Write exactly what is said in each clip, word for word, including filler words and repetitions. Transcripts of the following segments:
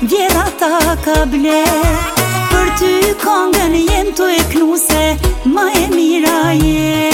vjera ta ka ble. Për ty kongën jem tu e knuse, ma e mira je.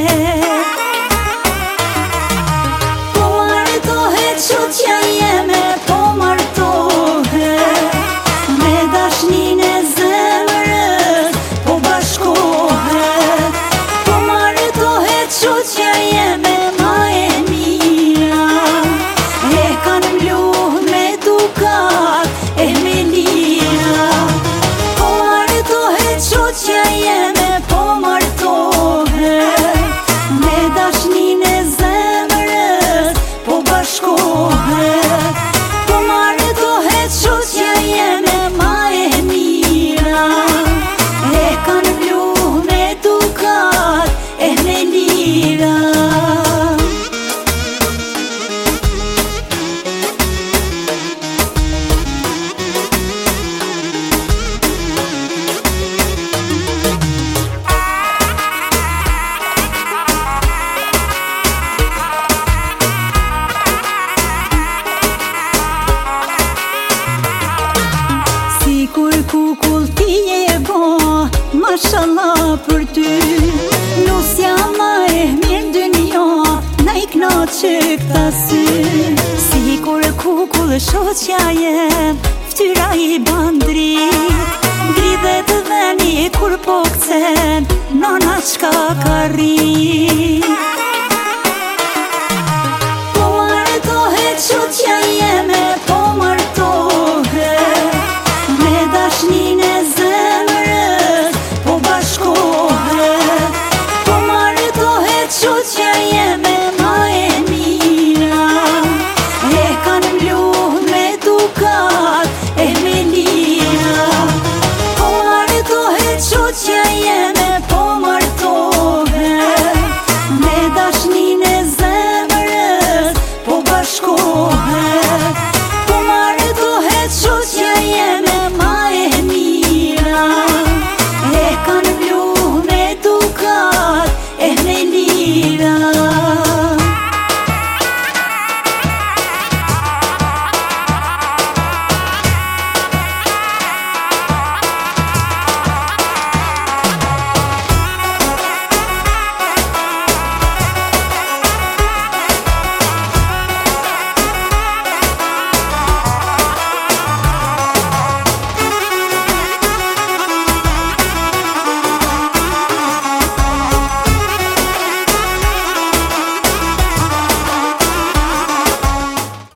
Po martohet shoqja jeme, po martohet me dashnin e zemrës, po bashkohet. Po martohet shoqja jeme, ma e mira, e kanë mluh me dukat e me lira. Po martohet shoqja jeme, po martohet me dashnin e zemrës, po bashkohet. Po martohet shoqja jeme, ma e mira, e kanë mluh me dukat e me lira. Kur kukull ti e bo, mashallah për ty. Nusja ma e mirë dynjo, na i knaqe këta sy. Si kur kukull shoqja jem, ftyra i bandrit. Dridhet veni kur po këcen, nona qka ka rrit.